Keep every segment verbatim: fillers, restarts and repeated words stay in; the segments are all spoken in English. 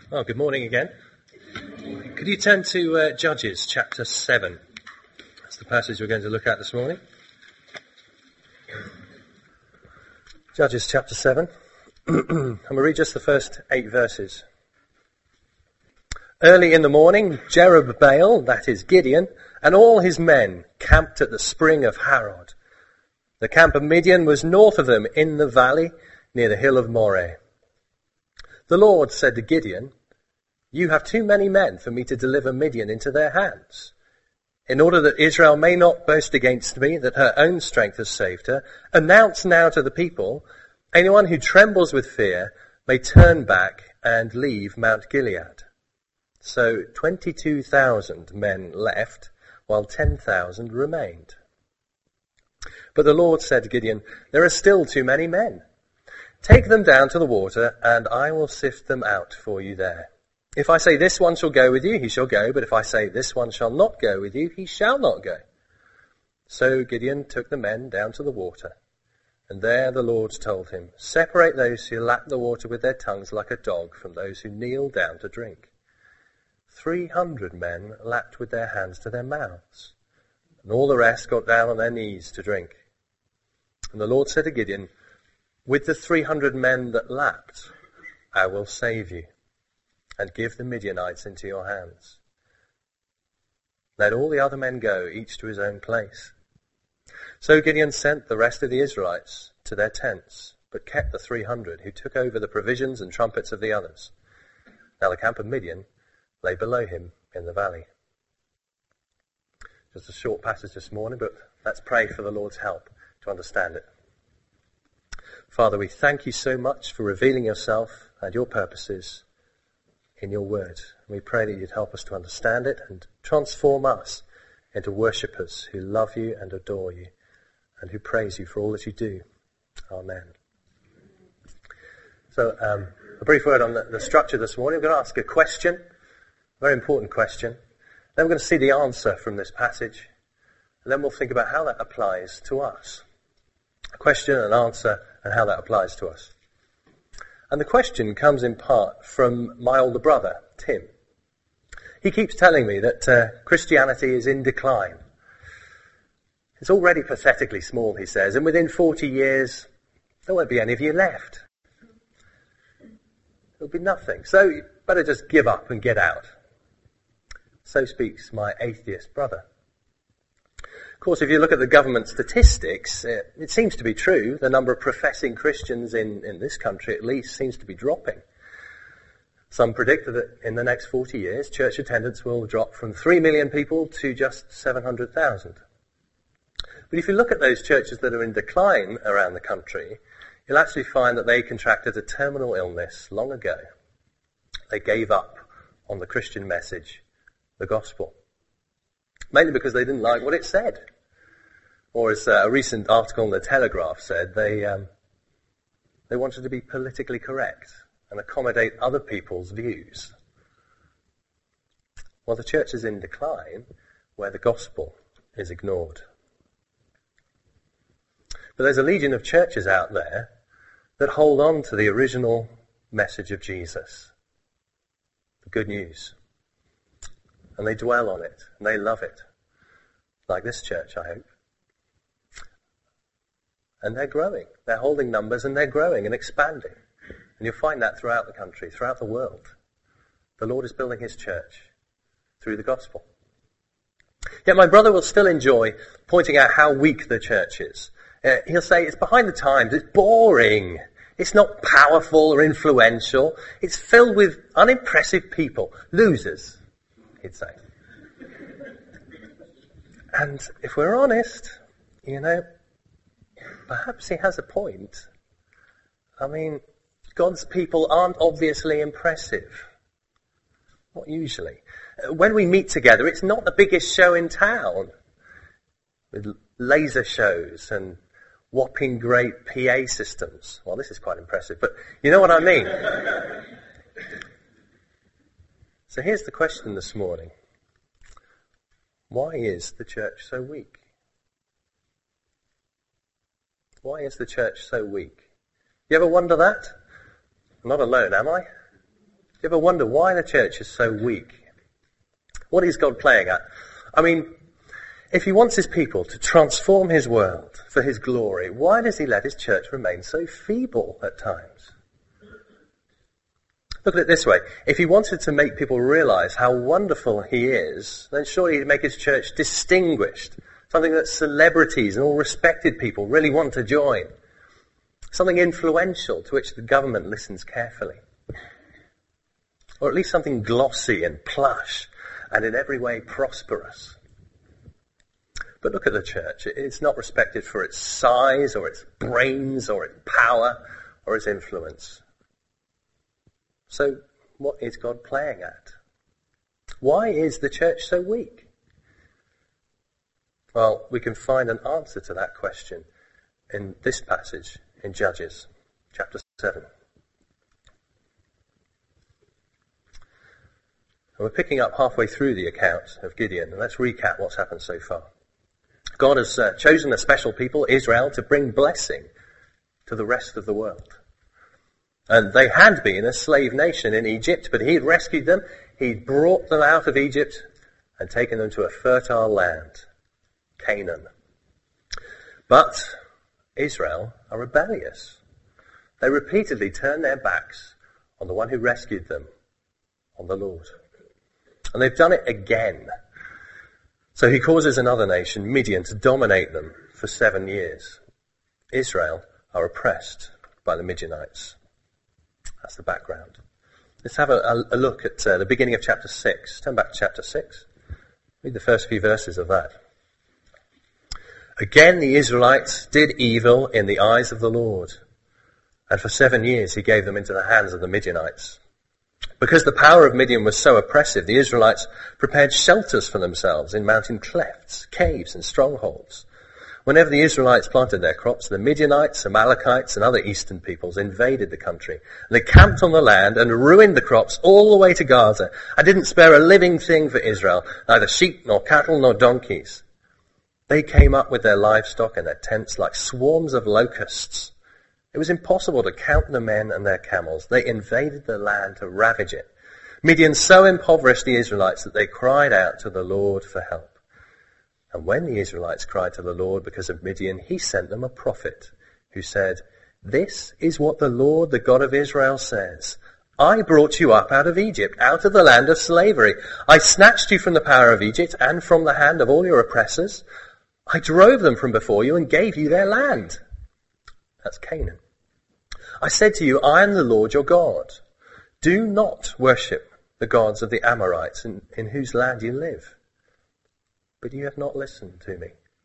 Oh, good morning again. Could you turn to uh, Judges chapter seven? That's the passage we're going to look at this morning. Judges chapter seven. I'm going to read just the first eight verses. Early in the morning, Jerubbaal, that is Gideon, and all his men camped at the spring of Harod. The camp of Midian was north of them in the valley near the hill of Moreh. The Lord said to Gideon, "You have too many men for me to deliver Midian into their hands. In order that Israel may not boast against me that her own strength has saved her, announce now to the people, anyone who trembles with fear may turn back and leave Mount Gilead." So twenty-two thousand men left, while ten thousand remained. But the Lord said to Gideon, "There are still too many men. Take them down to the water, and I will sift them out for you there. If I say this one shall go with you, he shall go, but if I say this one shall not go with you, he shall not go." So Gideon took the men down to the water, and there the Lord told him, "Separate those who lap the water with their tongues like a dog from those who kneel down to drink." Three hundred men lapped with their hands to their mouths, and all the rest got down on their knees to drink. And the Lord said to Gideon, "With the three hundred men that lapped, I will save you, and give the Midianites into your hands. Let all the other men go, each to his own place." So Gideon sent the rest of the Israelites to their tents, but kept the three hundred, who took over the provisions and trumpets of the others. Now the camp of Midian lay below him in the valley. Just a short passage this morning, but let's pray for the Lord's help to understand it. Father, we thank you so much for revealing yourself and your purposes in your word. We pray that you'd help us to understand it and transform us into worshippers who love you and adore you and who praise you for all that you do. Amen. So um, a brief word on the, the structure this morning. We're going to ask a question, a very important question. Then we're going to see the answer from this passage. And then we'll think about how that applies to us. A question, an answer, and how that applies to us. And the question comes in part from my older brother, Tim. He keeps telling me that uh, Christianity is in decline. It's already pathetically small, he says, and within forty years, there won't be any of you left. There'll be nothing. So you better just give up and get out. So speaks my atheist brother. Of course, if you look at the government statistics, it, it seems to be true. The number of professing Christians in, in this country, at least, seems to be dropping. Some predict that in the next forty years, church attendance will drop from three million people to just seven hundred thousand. But if you look at those churches that are in decline around the country, you'll actually find that they contracted a terminal illness long ago. They gave up on the Christian message, the gospel. Mainly because they didn't like what it said. Or as uh, a recent article in the Telegraph said, they um, they wanted to be politically correct and accommodate other people's views. Well, the church is in decline where the gospel is ignored. But there's a legion of churches out there that hold on to the original message of Jesus, the good news. And they dwell on it, and they love it. Like this church, I hope. And they're growing. They're holding numbers, and they're growing and expanding. And you'll find that throughout the country, throughout the world. The Lord is building his church through the gospel. Yet my brother will still enjoy pointing out how weak the church is. Uh, he'll say, it's behind the times, it's boring. It's not powerful or influential. It's filled with unimpressive people, losers, he'd say. And if we're honest, you know, perhaps he has a point. I mean, God's people aren't obviously impressive. Not usually. When we meet together, it's not the biggest show in town, with laser shows and whopping great P A systems. Well, this is quite impressive, but you know what I mean. So here's the question this morning. Why is the church so weak? Why is the church so weak? You ever wonder that? I'm not alone, am I? you ever wonder why the church is so weak? What is God playing at? I mean, if he wants his people to transform his world for his glory, why does he let his church remain so feeble at times? Look at it this way. If he wanted to make people realize how wonderful he is, then surely he'd make his church distinguished, something that celebrities and all respected people really want to join, something influential to which the government listens carefully, or at least something glossy and plush and in every way prosperous. But look at the church. It's not respected for its size or its brains or its power or its influence. So what is God playing at? Why is the church so weak? Well, we can find an answer to that question in this passage in Judges, chapter seven. And we're picking up halfway through the account of Gideon, and let's recap what's happened so far. God has uh, chosen a special people, Israel, to bring blessing to the rest of the world. And they had been a slave nation in Egypt, but he had rescued them. He'd brought them out of Egypt and taken them to a fertile land, Canaan. But Israel are rebellious. They repeatedly turn their backs on the one who rescued them, on the Lord. And they've done it again. So he causes another nation, Midian, to dominate them for seven years. Israel are oppressed by the Midianites. That's the background. Let's have a, a look at uh, the beginning of chapter six. Turn back to chapter six. Read the first few verses of that. Again the Israelites did evil in the eyes of the Lord, and for seven years he gave them into the hands of the Midianites. Because the power of Midian was so oppressive, the Israelites prepared shelters for themselves in mountain clefts, caves and strongholds. Whenever the Israelites planted their crops, the Midianites, Amalekites and other eastern peoples invaded the country. And they camped on the land and ruined the crops all the way to Gaza, and didn't spare a living thing for Israel, neither sheep nor cattle nor donkeys. They came up with their livestock and their tents like swarms of locusts. It was impossible to count the men and their camels. They invaded the land to ravage it. Midian so impoverished the Israelites that they cried out to the Lord for help. And when the Israelites cried to the Lord because of Midian, he sent them a prophet who said, "This is what the Lord, the God of Israel, says. I brought you up out of Egypt, out of the land of slavery. I snatched you from the power of Egypt and from the hand of all your oppressors. I drove them from before you and gave you their land." That's Canaan. "I said to you, I am the Lord your God. Do not worship the gods of the Amorites in, in whose land you live. But you have not listened to me."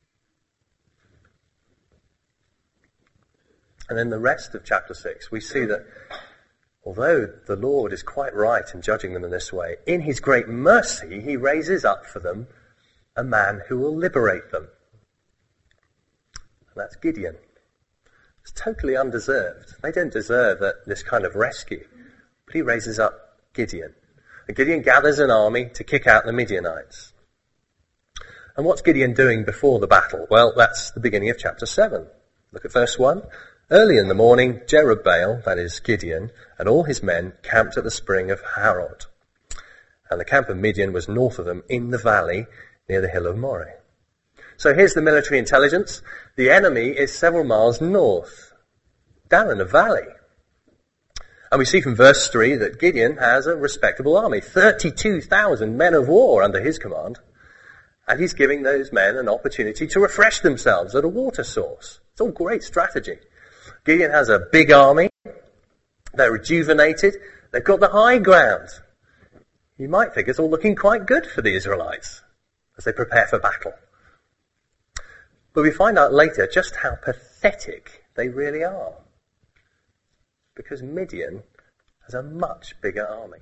And in the rest of chapter six, we see that although the Lord is quite right in judging them in this way, in his great mercy, he raises up for them a man who will liberate them. And that's Gideon. It's totally undeserved. They don't deserve that, this kind of rescue. But he raises up Gideon. And Gideon gathers an army to kick out the Midianites. And what's Gideon doing before the battle? Well, that's the beginning of chapter seven. Look at verse one. Early in the morning, Jerubbaal, that is Gideon, and all his men camped at the spring of Harod. And the camp of Midian was north of them in the valley near the hill of Moreh. So here's the military intelligence. The enemy is several miles north, down in a valley. And we see from verse three that Gideon has a respectable army, thirty-two thousand men of war under his command. And he's giving those men an opportunity to refresh themselves at a water source. It's all great strategy. Gideon has a big army. They're rejuvenated. They've got the high ground. You might think it's all looking quite good for the Israelites as they prepare for battle. But we find out later just how pathetic they really are. Because Midian has a much bigger army.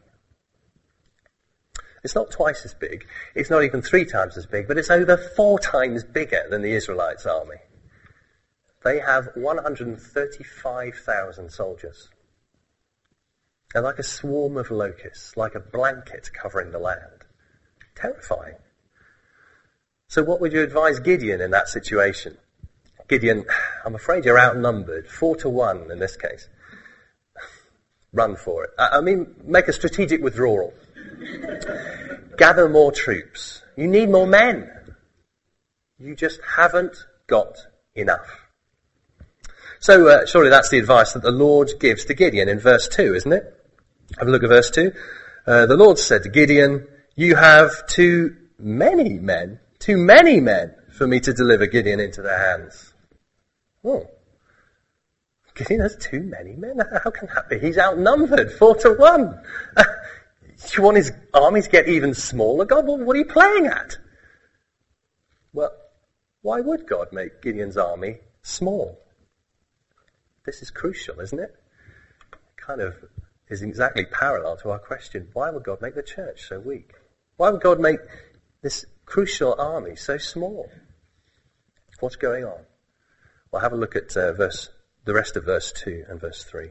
It's not twice as big. It's not even three times as big, but it's over four times bigger than the Israelites' army. They have one hundred thirty-five thousand soldiers. They're like a swarm of locusts, like a blanket covering the land. Terrifying. So what would you advise Gideon in that situation? Gideon, I'm afraid you're outnumbered, four to one in this case. Run for it. I mean, make a strategic withdrawal. Gather more troops. You need more men. You just haven't got enough. So uh, surely that's the advice that the Lord gives to Gideon in verse two, isn't it? Have a look at verse two. Uh, the Lord said to Gideon, you have too many men, too many men for me to deliver Gideon into their hands. Oh. Gideon has too many men? How can that be? He's outnumbered, four to one. You want his army to get even smaller? God, what are you playing at? Well, why would God make Gideon's army small? This is crucial, isn't it? Kind of is exactly parallel to our question, why would God make the church so weak? Why would God make this crucial army so small? What's going on? Well, have a look at uh, verse the rest of verse two and verse three.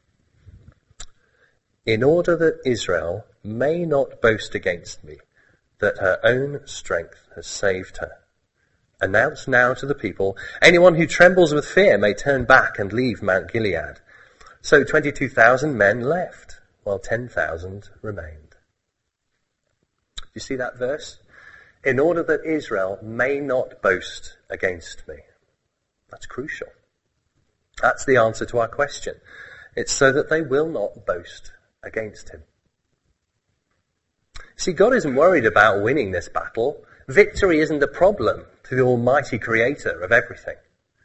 In order that Israel may not boast against me, that her own strength has saved her. Announce now to the people, anyone who trembles with fear may turn back and leave Mount Gilead. So twenty-two thousand men left, while ten thousand remained. Do you see that verse? In order that Israel may not boast against me. That's crucial. That's the answer to our question. It's so that they will not boast against him. See, God isn't worried about winning this battle. Victory isn't the problem to the almighty creator of everything.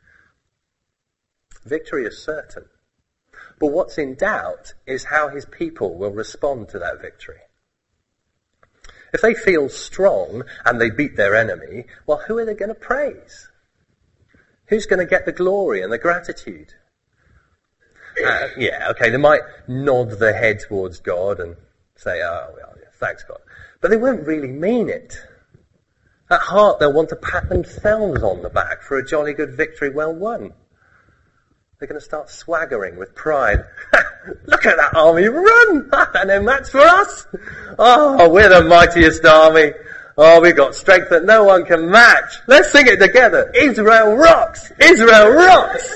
Victory is certain. But what's in doubt is how his people will respond to that victory. If they feel strong and they beat their enemy, well, who are they going to praise? Who's going to get the glory and the gratitude? Uh, yeah, okay, they might nod their head towards God and say, oh, well, yeah, thanks, God. But they won't really mean it. At heart, they'll want to pat themselves on the back for a jolly good victory well won. They're going to start swaggering with pride. Look at that army run! And then that's for us! Oh, we're the mightiest army. Oh, we've got strength that no one can match. Let's sing it together. Israel rocks! Israel rocks!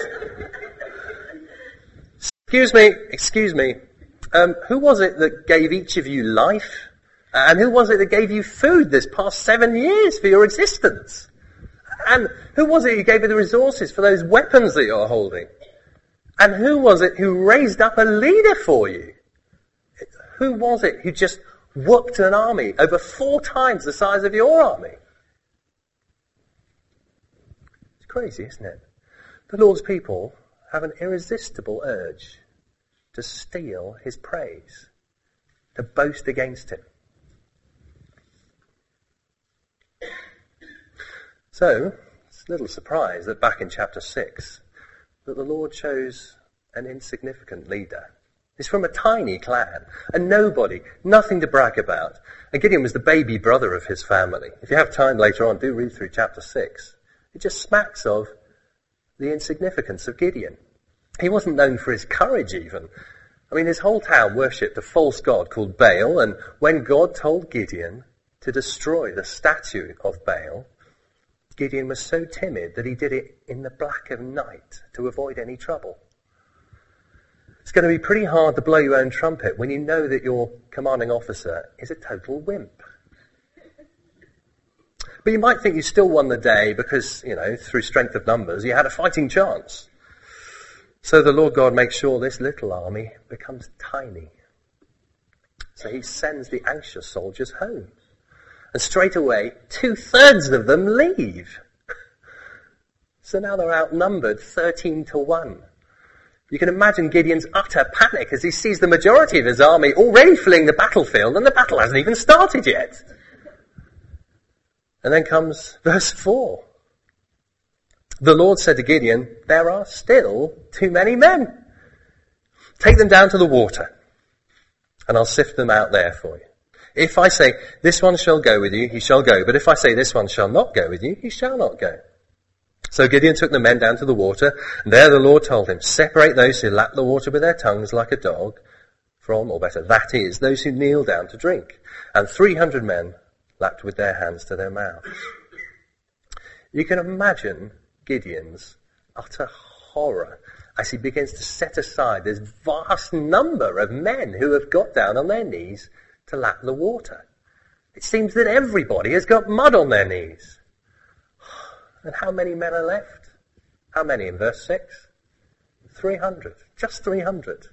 Excuse me, excuse me. Um, who was it that gave each of you life? And who was it that gave you food this past seven years for your existence? And who was it who gave you the resources for those weapons that you're holding? And who was it who raised up a leader for you? Who was it who just whooped an army over four times the size of your army? It's crazy, isn't it? The Lord's people have an irresistible urge to steal his praise, to boast against him. So, it's a little surprise that back in chapter six, that the Lord chose an insignificant leader. He's from a tiny clan, a nobody, nothing to brag about. And Gideon was the baby brother of his family. If you have time later on, do read through chapter six. It just smacks of the insignificance of Gideon. He wasn't known for his courage even. I mean, his whole town worshipped a false god called Baal, and when God told Gideon to destroy the statue of Baal, Gideon was so timid that he did it in the black of night to avoid any trouble. It's going to be pretty hard to blow your own trumpet when you know that your commanding officer is a total wimp. But you might think you still won the day because, you know, through strength of numbers, you had a fighting chance. So the Lord God makes sure this little army becomes tiny. So he sends the anxious soldiers home. And straight away, two-thirds of them leave. So now they're outnumbered thirteen to one. You can imagine Gideon's utter panic as he sees the majority of his army already fleeing the battlefield, and the battle hasn't even started yet. And then comes verse four. The Lord said to Gideon, there are still too many men. Take them down to the water, and I'll sift them out there for you. If I say, this one shall go with you, he shall go. But if I say, this one shall not go with you, he shall not go. So Gideon took the men down to the water, and there the Lord told him, separate those who lap the water with their tongues like a dog from, or better, that is, those who kneel down to drink. And three hundred men lapped with their hands to their mouths. You can imagine Gideon's utter horror as he begins to set aside this vast number of men who have got down on their knees to lap the water. It seems that everybody has got mud on their knees. And how many men are left? How many in verse six? three hundred. Just three hundred.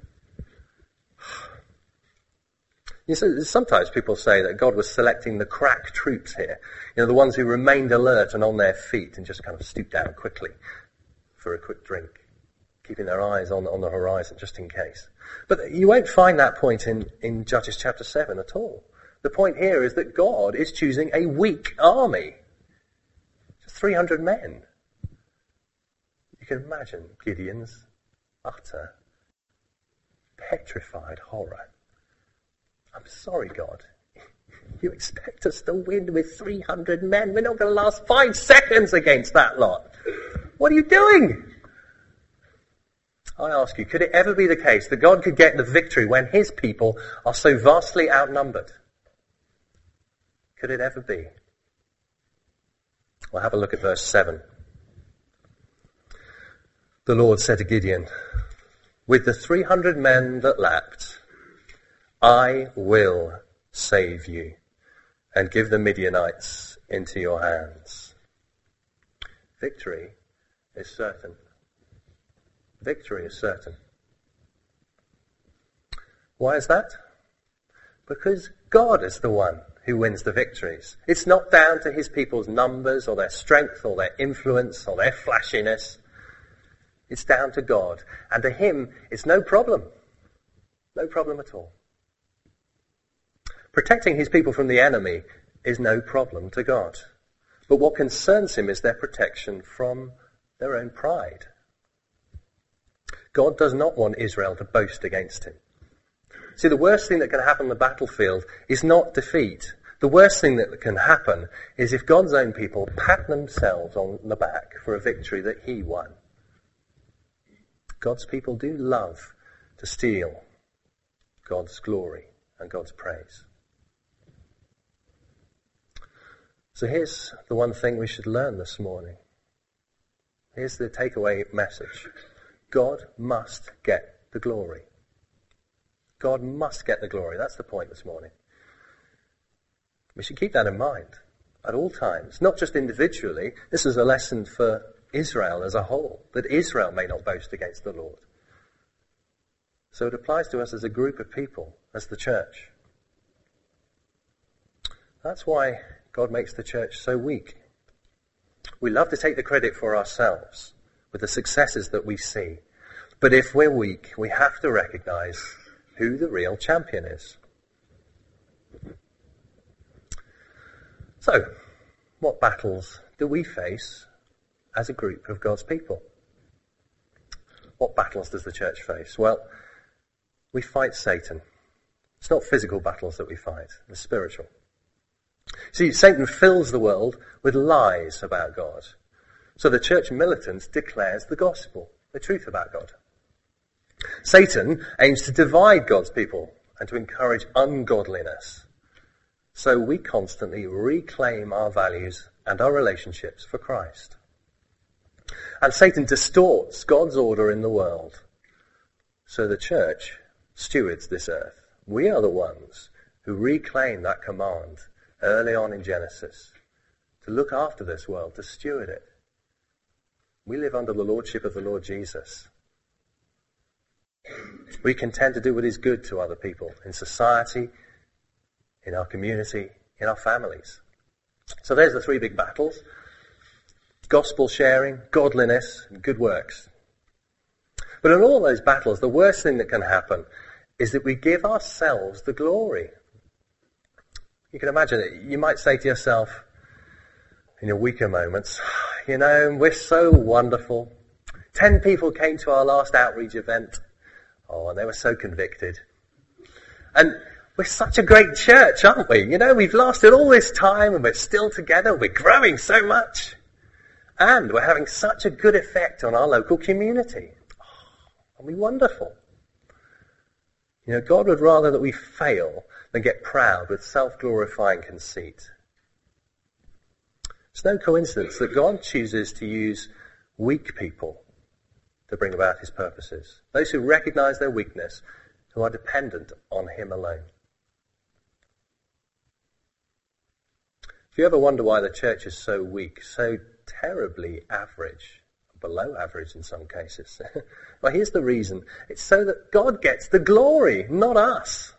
You see, sometimes people say that God was selecting the crack troops here. You know, the ones who remained alert and on their feet and just kind of stooped down quickly for a quick drink, keeping their eyes on, on the horizon just in case. But you won't find that point in, in Judges chapter seven at all. The point here is that God is choosing a weak army. Just three hundred men. You can imagine Gideon's utter, petrified horror. I'm sorry, God. You expect us to win with three hundred men? We're not going to last five seconds against that lot. What are you doing? I ask you, could it ever be the case that God could get the victory when his people are so vastly outnumbered? Could it ever be? Well, have a look at verse seven. The Lord said to Gideon, with the three hundred men that lapped, I will save you and give the Midianites into your hands. Victory is certain. Victory is certain. Why is that? Because God is the one who wins the victories. It's not down to his people's numbers or their strength or their influence or their flashiness. It's down to God. And to him, it's no problem. No problem at all. Protecting his people from the enemy is no problem to God. But what concerns him is their protection from their own pride. God does not want Israel to boast against him. See, the worst thing that can happen on the battlefield is not defeat. The worst thing that can happen is if God's own people pat themselves on the back for a victory that he won. God's people do love to steal God's glory and God's praise. So here's the one thing we should learn this morning. Here's the takeaway message. God must get the glory. God must get the glory. That's the point this morning. We should keep that in mind at all times, not just individually. This is a lesson for Israel as a whole, that Israel may not boast against the Lord. So it applies to us as a group of people, as the church. That's why God makes the church so weak. We love to take the credit for ourselves with the successes that we see. But if we're weak, we have to recognize who the real champion is. So, what battles do we face as a group of God's people? What battles does the church face? Well, we fight Satan. It's not physical battles that we fight, they're spiritual. See, Satan fills the world with lies about God. So the church militant declares the gospel, the truth about God. Satan aims to divide God's people and to encourage ungodliness. So we constantly reclaim our values and our relationships for Christ. And Satan distorts God's order in the world. So the church stewards this earth. We are the ones who reclaim that command early on in Genesis to look after this world, to steward it. We live under the lordship of the Lord Jesus. We contend to do what is good to other people in society, in our community, in our families. So there's the three big battles. Gospel sharing, godliness, and good works. But in all those battles, the worst thing that can happen is that we give ourselves the glory. You can imagine it. You might say to yourself in your weaker moments, you know, we're so wonderful. Ten people came to our last outreach event. Oh, and they were so convicted. And we're such a great church, aren't we? You know, we've lasted all this time and we're still together. We're growing so much. And we're having such a good effect on our local community. Oh, aren't we wonderful? You know, God would rather that we fail than get proud with self-glorifying conceit. It's no coincidence that God chooses to use weak people to bring about his purposes. Those who recognize their weakness, who are dependent on him alone. If you ever wonder why the church is so weak, so terribly average, below average in some cases, well, here's the reason. It's so that God gets the glory, not us.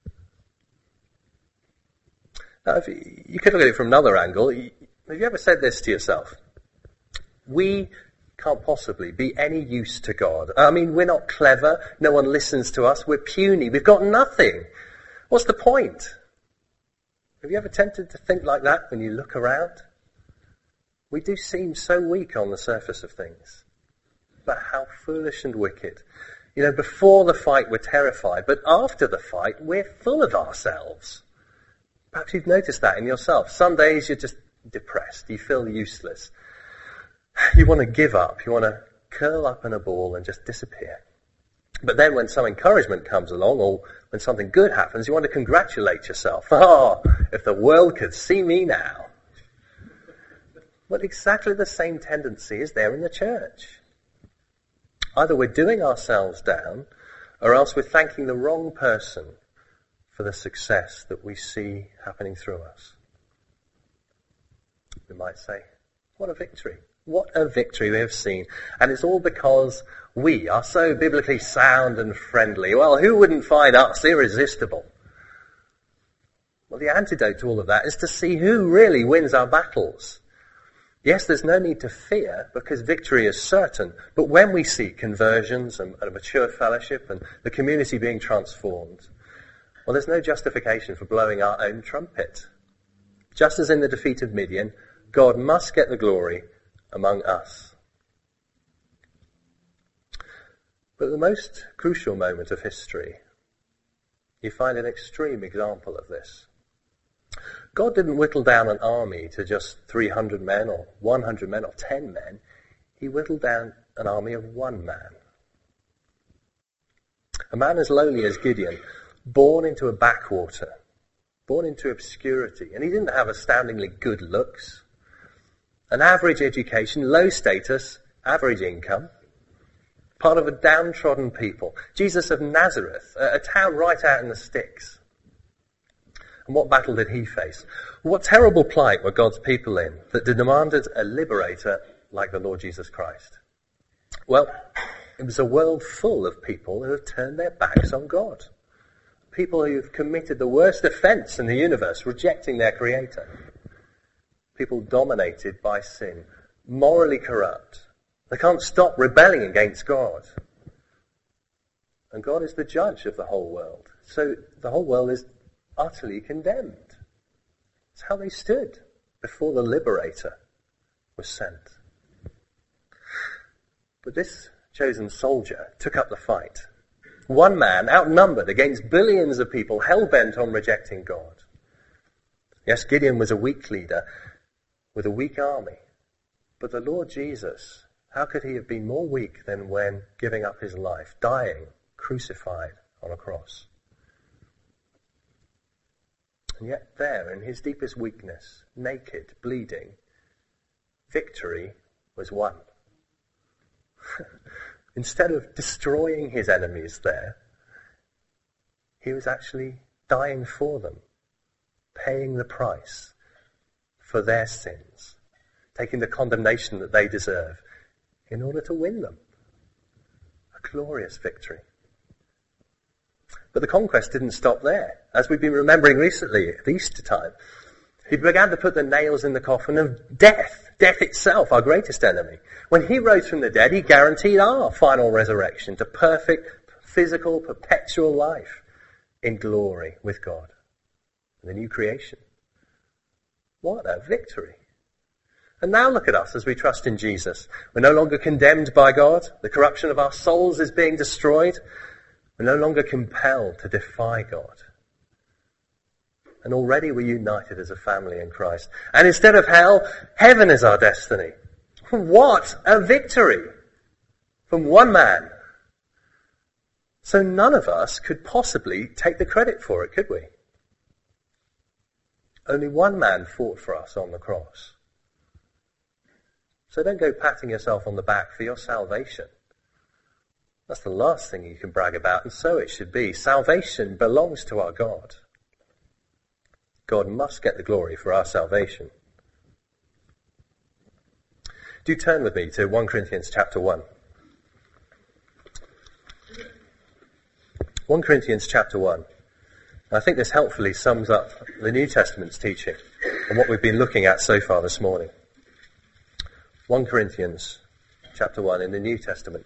Now, if you, you could look at it from another angle. Have you ever said this to yourself? We can't possibly be any use to God. I mean, we're not clever. No one listens to us. We're puny. We've got nothing. What's the point? Have you ever tempted to think like that when you look around? We do seem so weak on the surface of things. But how foolish and wicked. You know, before the fight we're terrified, but after the fight we're full of ourselves. Perhaps you've noticed that in yourself. Some days you're just depressed. You feel useless. You want to give up. You want to curl up in a ball and just disappear. But then when some encouragement comes along, or when something good happens, you want to congratulate yourself. Oh, if the world could see me now. Well, exactly the same tendency is there in the church. Either we're doing ourselves down, or else we're thanking the wrong person for the success that we see happening through us. We might say, what a victory. What a victory we have seen. And it's all because we are so biblically sound and friendly. Well, who wouldn't find us irresistible? Well, the antidote to all of that is to see who really wins our battles. Yes, there's no need to fear because victory is certain. But when we see conversions and a mature fellowship and the community being transformed, well, there's no justification for blowing our own trumpet. Just as in the defeat of Midian, God must get the glory among us. But the most crucial moment of history, you find an extreme example of this. God didn't whittle down an army to just three hundred men or one hundred men or ten men. He whittled down an army of one man. A man as lowly as Gideon, born into a backwater, born into obscurity, and he didn't have astoundingly good looks. An average education, low status, average income, part of a downtrodden people. Jesus of Nazareth, a, a town right out in the sticks. And what battle did he face? What terrible plight were God's people in that demanded a liberator like the Lord Jesus Christ? Well, it was a world full of people who have turned their backs on God. People who have committed the worst offense in the universe, rejecting their Creator. People dominated by sin, morally corrupt. They can't stop rebelling against God. And God is the judge of the whole world. So the whole world is utterly condemned. It's how they stood before the liberator was sent. But this chosen soldier took up the fight. One man, outnumbered against billions of people, hell-bent on rejecting God. Yes, Gideon was a weak leader with a weak army. But the Lord Jesus, how could he have been more weak than when giving up his life, dying, crucified on a cross? And yet there, in his deepest weakness, naked, bleeding, victory was won. Instead of destroying his enemies there, he was actually dying for them, paying the price for their sins, taking the condemnation that they deserve in order to win them. A glorious victory. But the conquest didn't stop there. As we've been remembering recently at Easter time, he began to put the nails in the coffin of death, death itself, our greatest enemy. When he rose from the dead, he guaranteed our final resurrection to perfect, physical, perpetual life in glory with God, the new creation. What a victory. And now look at us as we trust in Jesus. We're no longer condemned by God. The corruption of our souls is being destroyed. We're no longer compelled to defy God. And already we're united as a family in Christ. And instead of hell, heaven is our destiny. What a victory from one man. So none of us could possibly take the credit for it, could we? Only one man fought for us on the cross. So don't go patting yourself on the back for your salvation. That's the last thing you can brag about, and so it should be. Salvation belongs to our God. God must get the glory for our salvation. Do turn with me to First Corinthians chapter one. First Corinthians chapter one. I think this helpfully sums up the New Testament's teaching and what we've been looking at so far this morning. First Corinthians chapter one in the New Testament.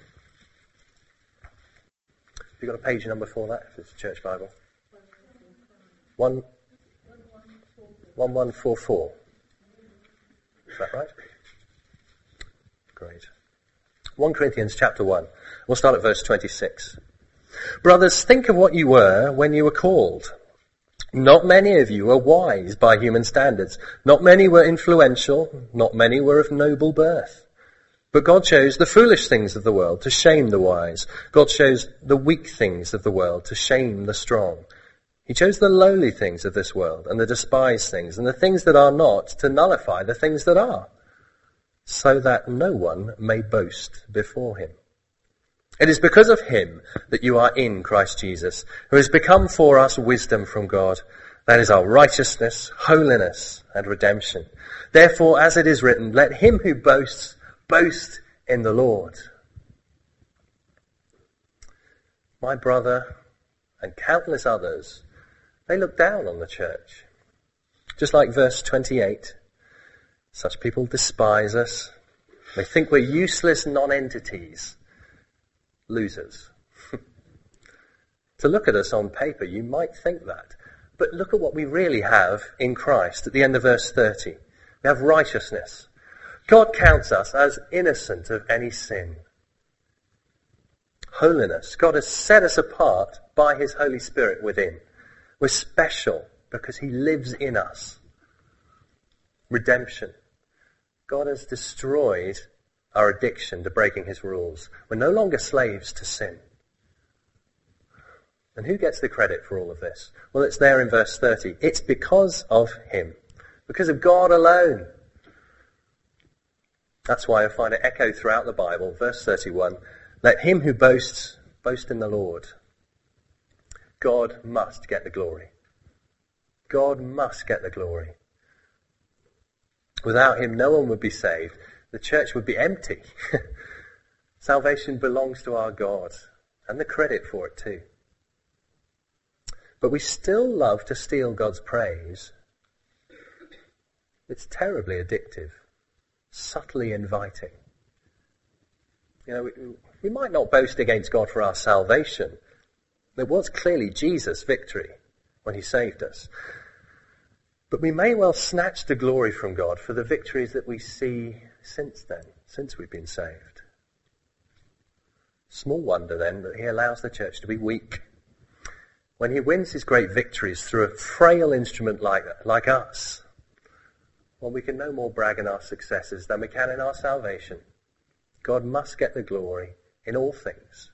Have you got a page number for that, if it's a church Bible? One, one one four four. Is that right? Great. First Corinthians chapter one. We'll start at verse twenty-six. Brothers, think of what you were when you were called. Not many of you are wise by human standards. Not many were influential. Not many were of noble birth. But God chose the foolish things of the world to shame the wise. God chose the weak things of the world to shame the strong. He chose the lowly things of this world and the despised things and the things that are not to nullify the things that are, so that no one may boast before him. It is because of him that you are in Christ Jesus, who has become for us wisdom from God. That is our righteousness, holiness, and redemption. Therefore, as it is written, let him who boasts, boast in the Lord. My brother and countless others, they look down on the church. Just like verse twenty-eight, such people despise us. They think we're useless non-entities. Losers. To look at us on paper, you might think that. But look at what we really have in Christ at the end of verse thirty. We have righteousness. God counts us as innocent of any sin. Holiness. God has set us apart by his Holy Spirit within. We're special because he lives in us. Redemption. God has destroyed our addiction to breaking his rules. We're no longer slaves to sin. And who gets the credit for all of this? Well, it's there in verse thirty. It's because of him. Because of God alone. That's why I find it echoed throughout the Bible. Verse thirty-one. Let him who boasts, boast in the Lord. God must get the glory. God must get the glory. Without him, no one would be saved. The church would be empty. Salvation belongs to our God, and the credit for it too. But we still love to steal God's praise. It's terribly addictive, subtly inviting. You know, we, we might not boast against God for our salvation. There was clearly Jesus' victory when he saved us. But we may well snatch the glory from God for the victories that we see since then, since we've been saved. Small wonder then that he allows the church to be weak. When he wins his great victories through a frail instrument like, like us, well, we can no more brag in our successes than we can in our salvation. God must get the glory in all things.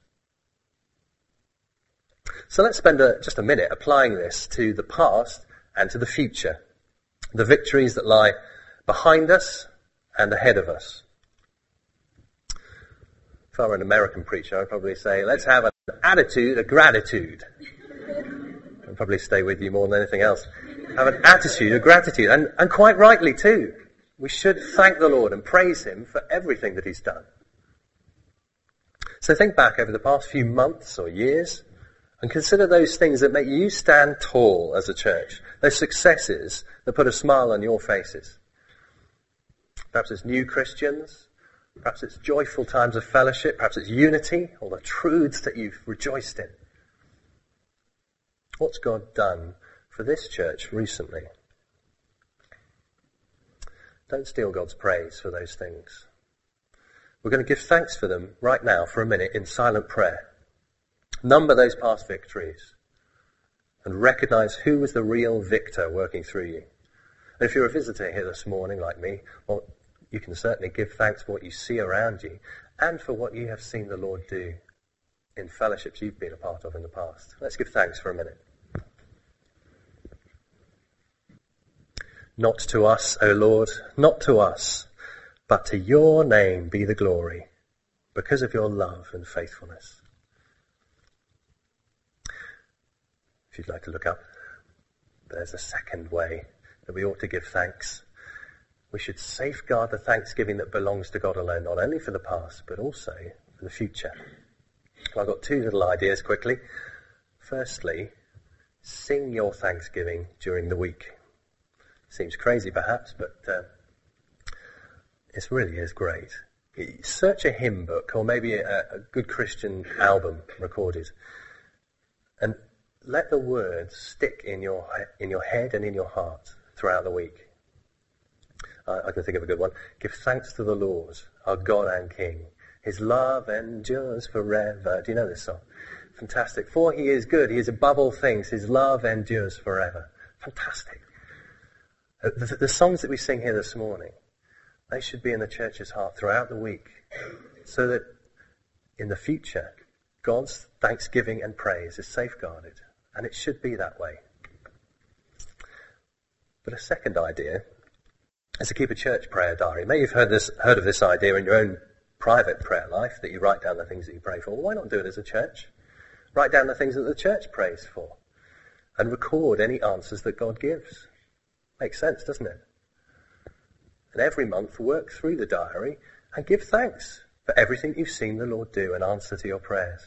So let's spend a, just a minute applying this to the past and to the future. The victories that lie behind us and ahead of us. If I were an American preacher, I'd probably say, let's have an attitude of gratitude. I'd probably stay with you more than anything else. Have an attitude of gratitude, and, and quite rightly too. We should thank the Lord and praise him for everything that he's done. So think back over the past few months or years and consider those things that make you stand tall as a church, those successes that put a smile on your faces. Perhaps it's new Christians, perhaps it's joyful times of fellowship, perhaps it's unity, or the truths that you've rejoiced in. What's God done for this church recently? Don't steal God's praise for those things. We're going to give thanks for them right now for a minute in silent prayer. Number those past victories and recognize who was the real victor working through you. And if you're a visitor here this morning like me, well, you can certainly give thanks for what you see around you and for what you have seen the Lord do in fellowships you've been a part of in the past. Let's give thanks for a minute. Not to us, O Lord, not to us, but to your name be the glory, because of your love and faithfulness. if you'd like to look up. There's a second way that we ought to give thanks. We should safeguard the thanksgiving that belongs to God alone, not only for the past, but also for the future. I've got two little ideas quickly. Firstly, sing your thanksgiving during the week. Seems crazy perhaps, but uh, it really is great. Search a hymn book or maybe a, a good Christian album recorded and let the words stick in your in your head and in your heart throughout the week. Uh, I can think of a good one. Give thanks to the Lord, our God and King. His love endures forever. Do you know this song? Fantastic. For he is good. He is above all things. His love endures forever. Fantastic. Uh, the, the songs that we sing here this morning, they should be in the church's heart throughout the week so that in the future, God's thanksgiving and praise is safeguarded. And it should be that way. But a second idea is to keep a church prayer diary. Maybe you've heard this, heard of this idea in your own private prayer life, that you write down the things that you pray for. Well, why not do it as a church? Write down the things that the church prays for and record any answers that God gives. Makes sense, doesn't it? And every month work through the diary and give thanks for everything you've seen the Lord do and answer to your prayers.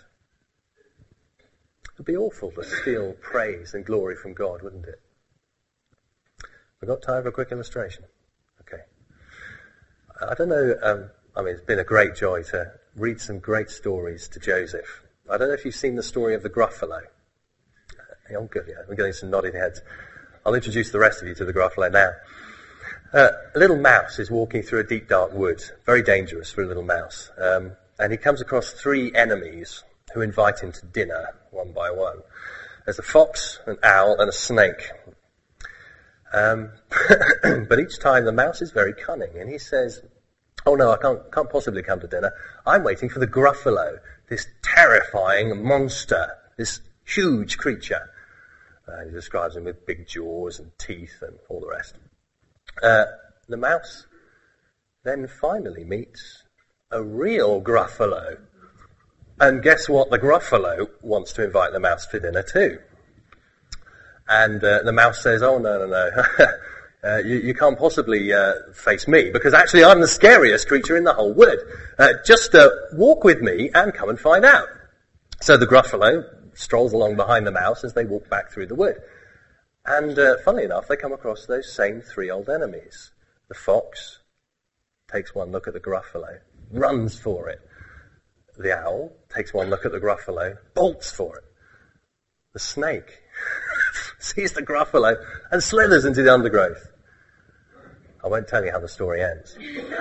It would be awful to steal praise and glory from God, wouldn't it? We've got time for a quick illustration. Okay. I don't know, um, I mean, it's been a great joy to read some great stories to Joseph. I don't know if you've seen the story of the Gruffalo. Oh, good, yeah. We're getting some nodding heads. I'll introduce the rest of you to the Gruffalo now. Uh, a little mouse is walking through a deep, dark wood. Very dangerous for a little mouse. Um, and he comes across three enemies who invite him to dinner, one by one. There's a fox, an owl, and a snake. Um, but each time the mouse is very cunning, and he says, oh no, I can't, can't possibly come to dinner. I'm waiting for the Gruffalo, this terrifying monster, this huge creature. Uh, he describes him with big jaws and teeth and all the rest. Uh, the mouse then finally meets a real Gruffalo. And guess what? The Gruffalo wants to invite the mouse to dinner too. And uh, the mouse says, oh, no, no, no. uh, you, you can't possibly uh, face me, because actually I'm the scariest creature in the whole wood. Uh, just uh, walk with me and come and find out. So the Gruffalo strolls along behind the mouse as they walk back through the wood. And uh, funnily enough, they come across those same three old enemies. The fox takes one look at the Gruffalo, runs for it. The owl takes one look at the Gruffalo, bolts for it. The snake sees the Gruffalo and slithers into the undergrowth. I won't tell you how the story ends.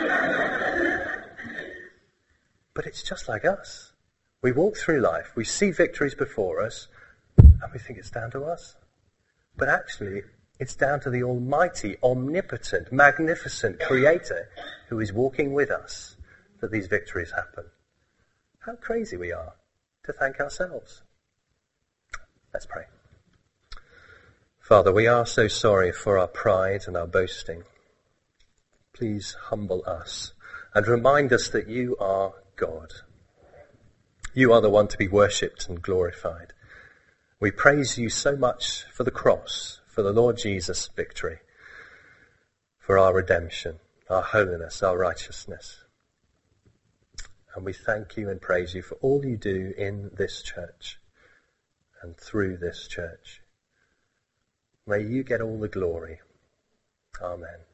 But it's just like us. We walk through life, we see victories before us, and we think it's down to us. But actually, it's down to the almighty, omnipotent, magnificent Creator who is walking with us that these victories happen. How crazy we are to thank ourselves. Let's pray. Father, we are so sorry for our pride and our boasting. Please humble us and remind us that you are God. You are the one to be worshipped and glorified. We praise you so much for the cross, for the Lord Jesus' victory, for our redemption, our holiness, our righteousness. And we thank you and praise you for all you do in this church and through this church. May you get all the glory. Amen.